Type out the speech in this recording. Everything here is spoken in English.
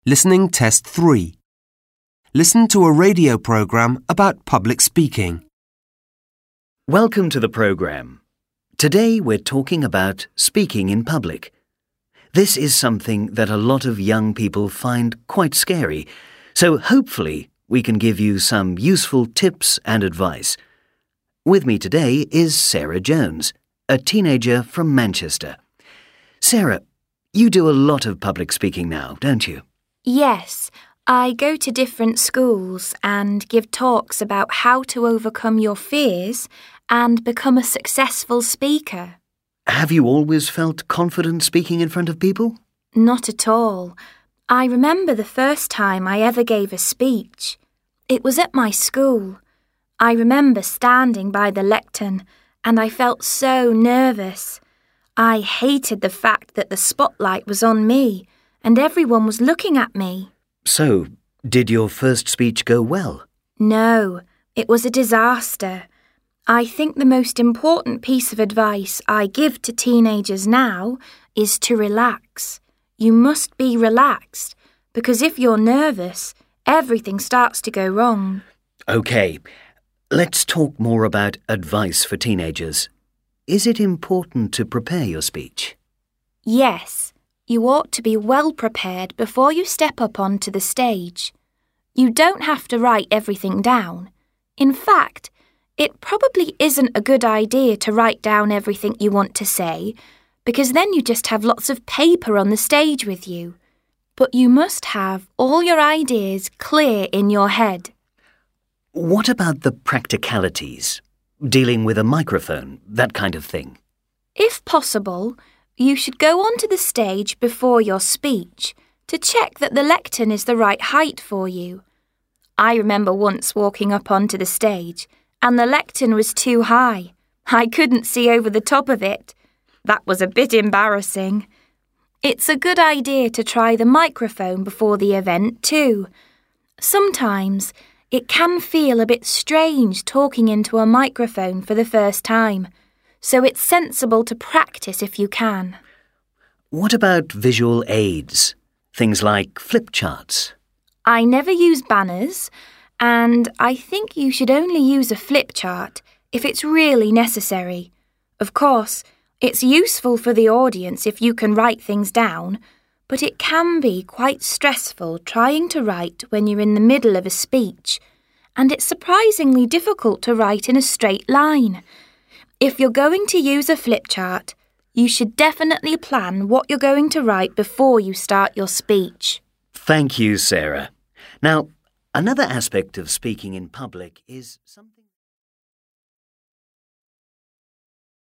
Listening Test 3. Listen to a radio program about public speaking. Welcome to the program. Today we're talking about speaking in public. This is something that a lot of young people find quite scary, so hopefully we can give you some useful tips and advice. With me today is Sarah Jones, a teenager from Manchester. Sarah, you do a lot of public speaking now, don't you? Yes, I go to different schools and give talks about how to overcome your fears and become a successful speaker. Have you always felt confident speaking in front of people? Not at all. I remember the first time I ever gave a speech. It was at my school. I remember standing by the lectern and I felt so nervous. I hated the fact that the spotlight was on me and everyone was looking at me. So, did your first speech go well? No, it was a disaster. I think the most important piece of advice I give to teenagers now is to relax. You must be relaxed, because if you're nervous, everything starts to go wrong. OK, let's talk more about advice for teenagers. Is it important to prepare your speech? Yes. You ought to be well prepared before you step up onto the stage. You don't have to write everything down. In fact, it probably isn't a good idea to write down everything you want to say, because then you just have lots of paper on the stage with you. But you must have all your ideas clear in your head. What about the practicalities? Dealing with a microphone, that kind of thing? If possible, you should go onto the stage before your speech to check that the lectern is the right height for you. I remember once walking up onto the stage and the lectern was too high. I couldn't see over the top of it. That was a bit embarrassing. It's a good idea to try the microphone before the event too. Sometimes it can feel a bit strange talking into a microphone for the first time. So it's sensible to practice if you can. What about visual aids? Things like flip charts? I never use banners, and I think you should only use a flip chart if it's really necessary. Of course, it's useful for the audience if you can write things down, but it can be quite stressful trying to write when you're in the middle of a speech, and it's surprisingly difficult to write in a straight line. If you're going to use a flip chart, you should definitely plan what you're going to write before you start your speech. Thank you, Sarah. Now, another aspect of speaking in public is something